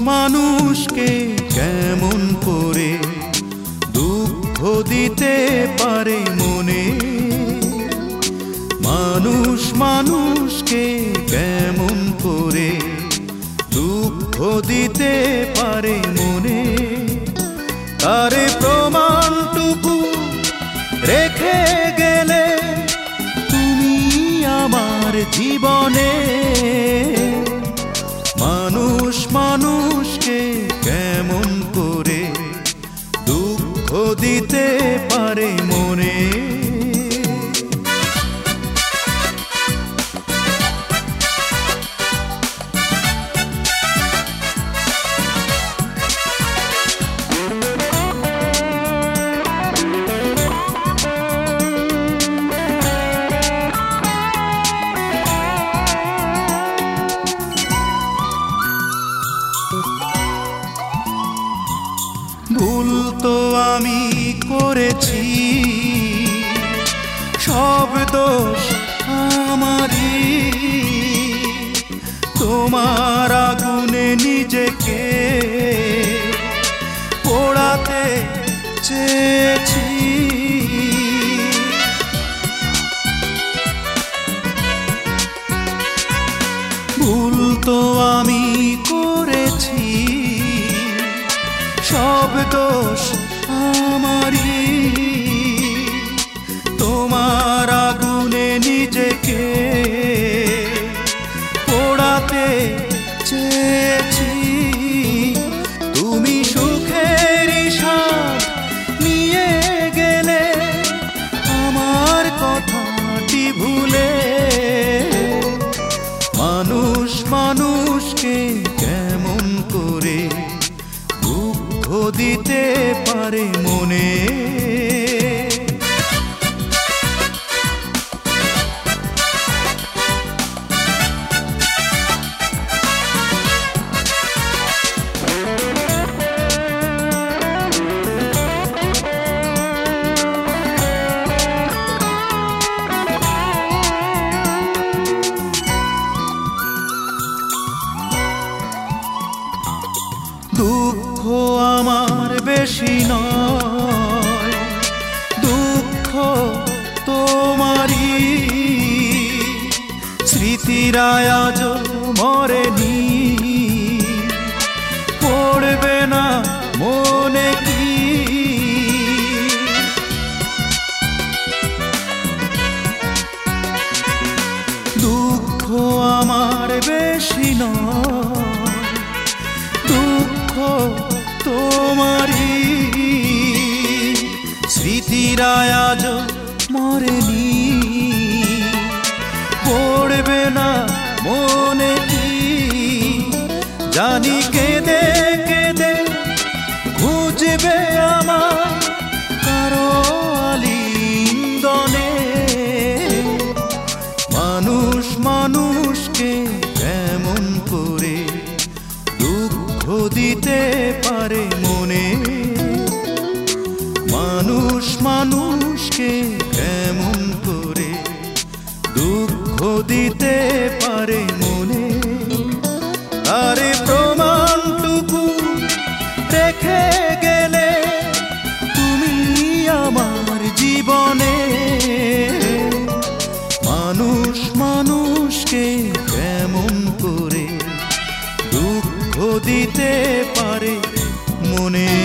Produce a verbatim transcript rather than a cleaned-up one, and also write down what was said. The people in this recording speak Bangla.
মানুষকে কেমন করে দুঃখ দিতে পারে মনে, মানুষ মানুষকে কেমন করে দুঃখ দিতে পারে মনে, তার প্রমাণটুকু রেখে গেলে তুমি আমার জীবনে। মানুষ মানুষকে কেমন করে দুঃখ দিতে পারে মনে। ভুল তো আমি করেছি, সব দোষ আমারই, তোমার আগুনে নিজেকে পোড়াতে চেয়েছি। ভুল তো আমি করেছি, সব দোষ আমারই, তোমার আগুনে নিজেকে পোড়াতে চেয়েছি। তুমি সুখের স্বাদ নিয়ে গেলে আমার কথাটি ভুলে। মানুষ মানুষকে কেমন করে দুঃখ দিতে পারে মনে। দুঃখ আমার বেশি নয়, দুঃখ তোমারই, স্মৃতিরা আজ মরেনি, পড়বে না মনে কি। দুঃখ আমার বেশি নয়, দুঃখ তোমারই, স্মৃতিরা আজ মরেনি, পড়বে না মনে কি। জানি কেঁদে কেঁদে খুঁজবে আমার কারো আলিঙ্গনে। মানুষ মানুষকে কেমন করে দুঃখ দিতে পারে মনে। মানুষ মানুষকে কেমন করে দুঃখ দিতে পারে মনে, তার প্রমাণটুকু রেখে গেলে তুমি আমার জীবনে। মানুষ মানুষকে কেমন করে দুঃখ দিতে পারে মনে।